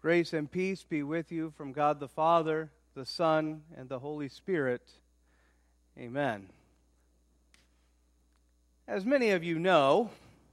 Grace and peace be with you from God the Father, the Son, and the Holy Spirit. Amen. As many of you know,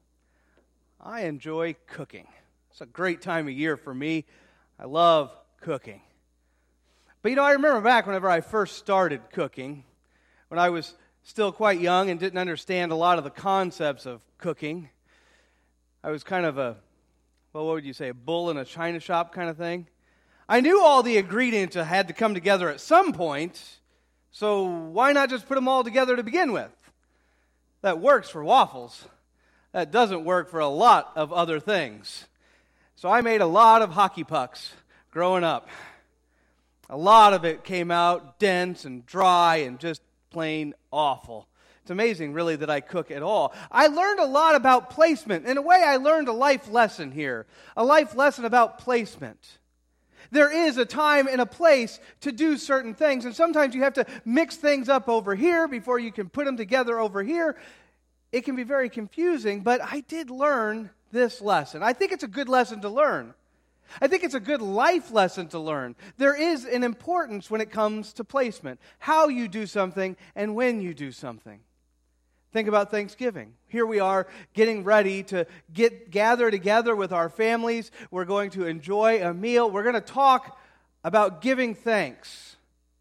I enjoy cooking. It's a great time of year for me. I love cooking. But I remember back whenever I first started cooking, when I was still quite young and didn't understand a lot of the concepts of cooking. I was kind of a bull in a china shop kind of thing. I knew all the ingredients had to come together at some point, so why not just put them all together to begin with? That works for waffles. That doesn't work for a lot of other things. So I made a lot of hockey pucks growing up. A lot of it came out dense and dry and just plain awful. It's amazing, really, that I cook at all. I learned a lot about placement. In a way, I learned a life lesson here. A life lesson about placement. There is a time and a place to do certain things, and sometimes you have to mix things up over here before you can put them together over here. It can be very confusing, but I did learn this lesson. I think it's a good lesson to learn. I think it's a good life lesson to learn. There is an importance when it comes to placement, how you do something and when you do something. Think about Thanksgiving. Here we are getting ready to gather together with our families. We're going to enjoy a meal. We're going to talk about giving thanks.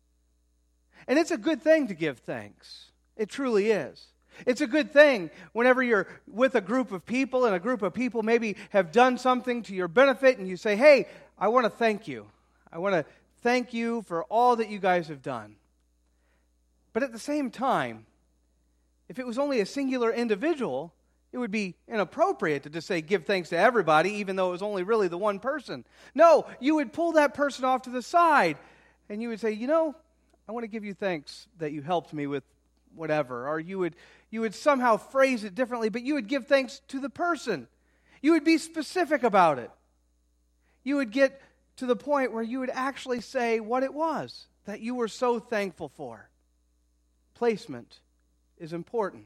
And it's a good thing to give thanks. It truly is. It's a good thing whenever you're with a group of people and a group of people maybe have done something to your benefit and you say, hey, I want to thank you. I want to thank you for all that you guys have done. But at the same time, if it was only a singular individual, it would be inappropriate to just say give thanks to everybody, even though it was only really the one person. No, you would pull that person off to the side, and you would say, I want to give you thanks that you helped me with whatever. Or you would somehow phrase it differently, but you would give thanks to the person. You would be specific about it. You would get to the point where you would actually say what it was that you were so thankful for. Placement is important.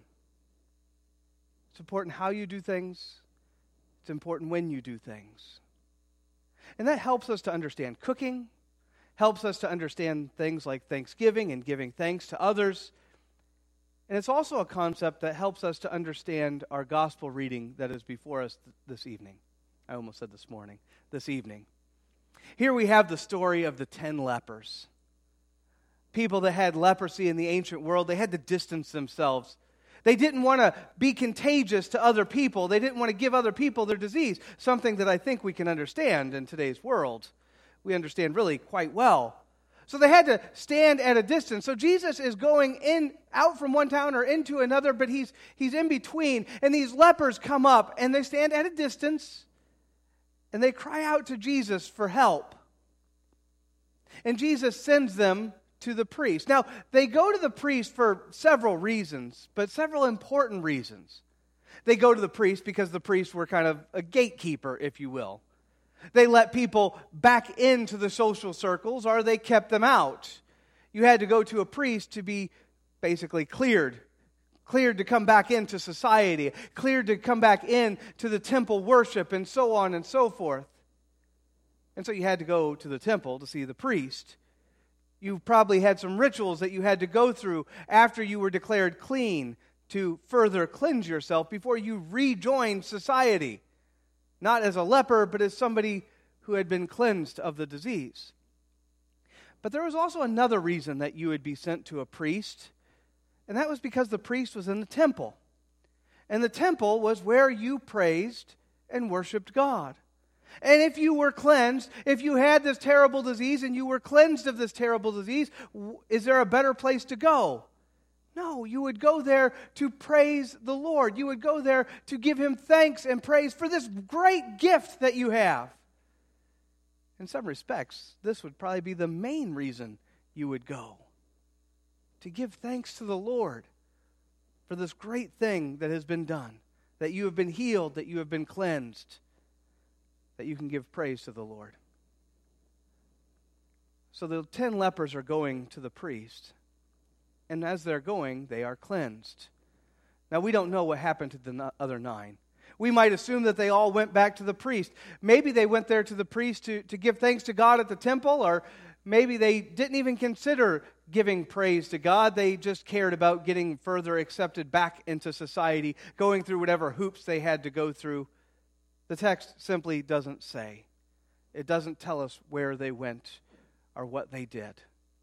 It's important how you do things. It's important when you do things. And that helps us to understand cooking, helps us to understand things like Thanksgiving and giving thanks to others. And it's also a concept that helps us to understand our gospel reading that is before us this evening. I almost said this morning, this evening. Here we have the story of the 10 lepers. People that had leprosy in the ancient world, they had to distance themselves. They didn't want to be contagious to other people. They didn't want to give other people their disease, something that I think we can understand in today's world. We understand really quite well. So they had to stand at a distance. So Jesus is going out from one town or into another, but he's in between. And these lepers come up and they stand at a distance and they cry out to Jesus for help. And Jesus sends them to the priest. Now, they go to the priest for several reasons, but several important reasons. They go to the priest because the priests were kind of a gatekeeper, if you will. They let people back into the social circles, or they kept them out. You had to go to a priest to be basically cleared to come back into society, cleared to come back in to the temple worship, and so on and so forth. And so you had to go to the temple to see the priest. You probably had some rituals that you had to go through after you were declared clean to further cleanse yourself before you rejoined society. Not as a leper, but as somebody who had been cleansed of the disease. But there was also another reason that you would be sent to a priest, and that was because the priest was in the temple. And the temple was where you praised and worshiped God. And if you were cleansed, if you had this terrible disease and you were cleansed of this terrible disease, is there a better place to go? No, you would go there to praise the Lord. You would go there to give Him thanks and praise for this great gift that you have. In some respects, this would probably be the main reason you would go. To give thanks to the Lord for this great thing that has been done. That you have been healed, that you have been cleansed. That you can give praise to the Lord. So the 10 lepers are going to the priest. And as they're going, they are cleansed. Now, we don't know what happened to the other 9. We might assume that they all went back to the priest. Maybe they went there to the priest to give thanks to God at the temple, or maybe they didn't even consider giving praise to God. They just cared about getting further accepted back into society, going through whatever hoops they had to go through. The text simply doesn't say. It doesn't tell us where they went or what they did.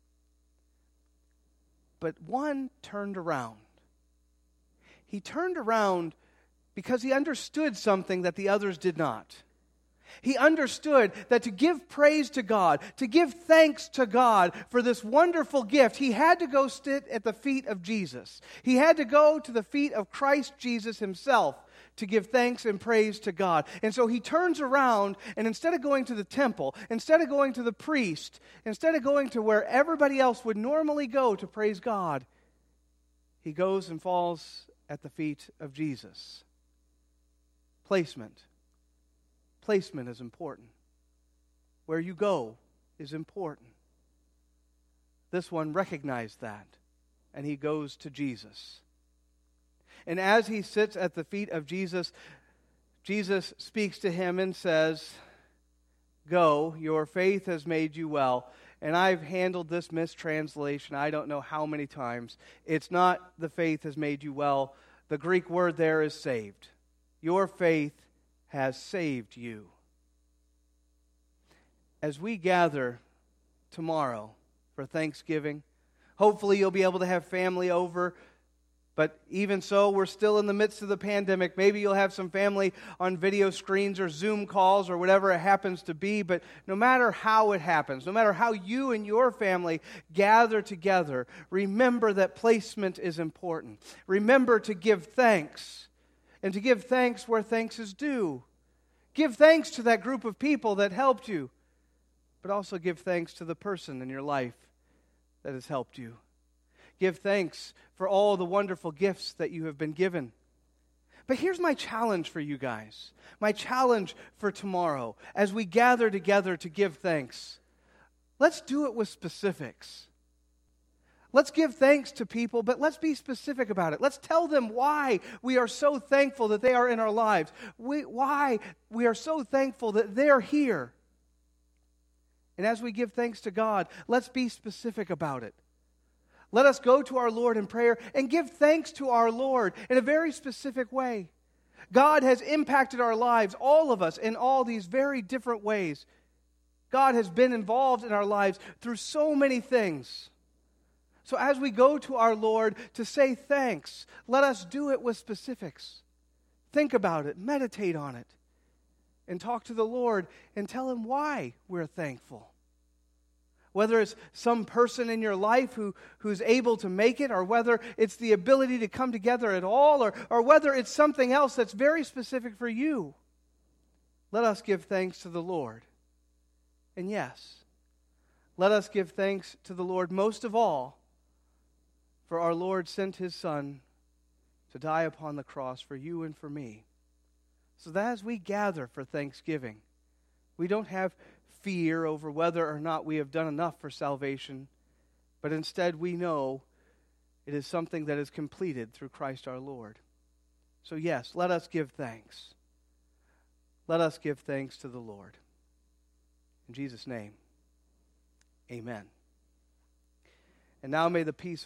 But one turned around. He turned around because he understood something that the others did not. He understood that to give praise to God, to give thanks to God for this wonderful gift, he had to go sit at the feet of Jesus. He had to go to the feet of Christ Jesus himself to give thanks and praise to God. And so he turns around, and instead of going to the temple, instead of going to the priest, instead of going to where everybody else would normally go to praise God, he goes and falls at the feet of Jesus. Placement. Placement is important. Where you go is important. This one recognized that, and he goes to Jesus. And as he sits at the feet of Jesus, Jesus speaks to him and says, "Go, your faith has made you well." And I've handled this mistranslation I don't know how many times. It's not "the faith has made you well." The Greek word there is saved. Your faith has saved you. As we gather tomorrow for Thanksgiving, hopefully you'll be able to have family over. But even so, we're still in the midst of the pandemic. Maybe you'll have some family on video screens or Zoom calls or whatever it happens to be. But no matter how it happens, no matter how you and your family gather together, remember that placement is important. Remember to give thanks, and to give thanks where thanks is due. Give thanks to that group of people that helped you, but also give thanks to the person in your life that has helped you. Give thanks for all the wonderful gifts that you have been given. But here's my challenge for you guys. My challenge for tomorrow as we gather together to give thanks. Let's do it with specifics. Let's give thanks to people, but let's be specific about it. Let's tell them why we are so thankful that they are in our lives. Why we are so thankful that they're here. And as we give thanks to God, let's be specific about it. Let us go to our Lord in prayer and give thanks to our Lord in a very specific way. God has impacted our lives, all of us, in all these very different ways. God has been involved in our lives through so many things. So as we go to our Lord to say thanks, let us do it with specifics. Think about it, meditate on it, and talk to the Lord and tell Him why we're thankful. Whether it's some person in your life who's able to make it, or whether it's the ability to come together at all, or whether it's something else that's very specific for you, let us give thanks to the Lord. And yes, let us give thanks to the Lord most of all, for our Lord sent His Son to die upon the cross for you and for me. So that as we gather for Thanksgiving, we don't have fear over whether or not we have done enough for salvation, but instead we know it is something that is completed through Christ our Lord. So yes, let us give thanks. Let us give thanks to the Lord. In Jesus' name, amen. And now may the peace